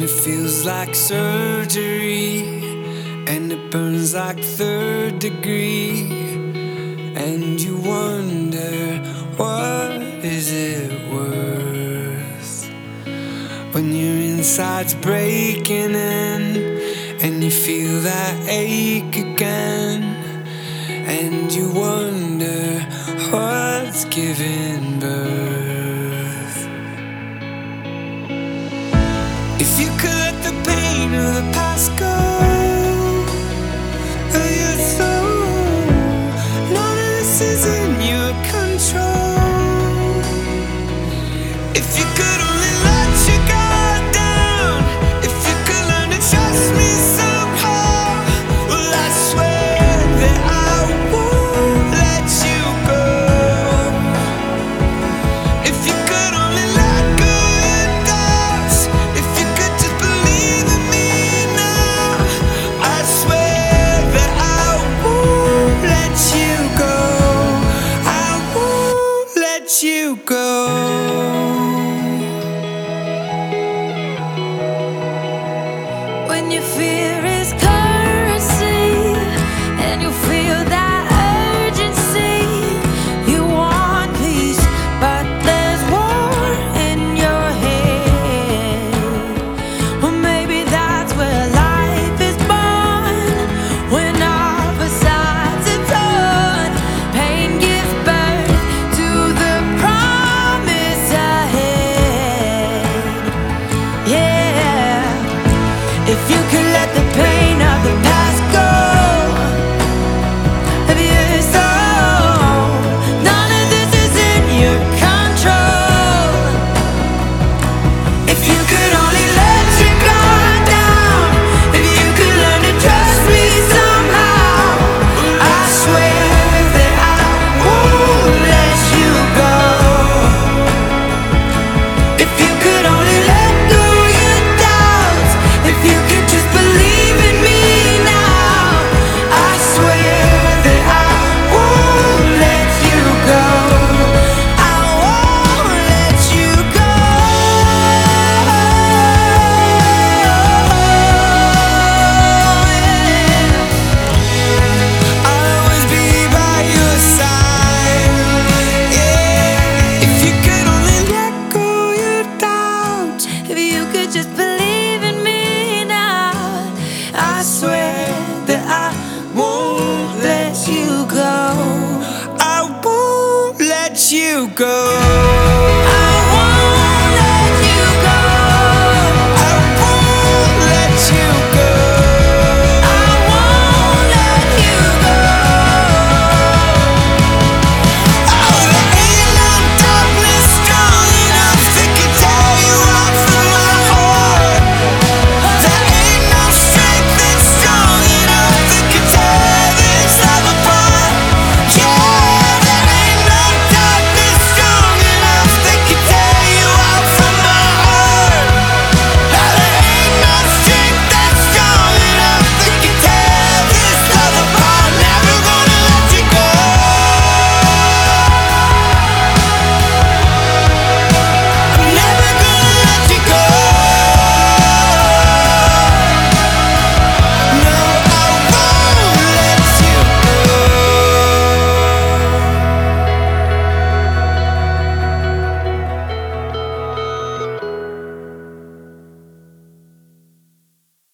When it feels like surgery and it burns like third degree, and you wonder, what is it worth? When your inside's breaking in and you feel that ache again, and you wonder what's giving birth. If you could let the pain of the past go, your soul, none of this is in your control. If you could only let your guard down, if you could learn to trust me somehow, well, I swear that I won't let you go. If you could only let go your doubts, if you could just believe in me now, I swear that I won't let you go. I won't let you go. When your fear is currency and you feel that urgency, you want peace, but there's war in your head. Well, maybe that's where life is born. When opposites are torn, pain gives birth to the promise ahead. Yeah. If you could let the pain of the past go, of your soul, none of this is in your control. If you could only let your guard down, if you could learn to trust me somehow, I swear that I won't let you go. If you could only let go your doubts, if you could just believe in me now, I swear that I won't let you go. I won't let you go. Yeah. I'll always be by your side. Yeah. If you could only let go your doubts, If you could just believe in me now, I swear that I won't let you go. I won't let you go.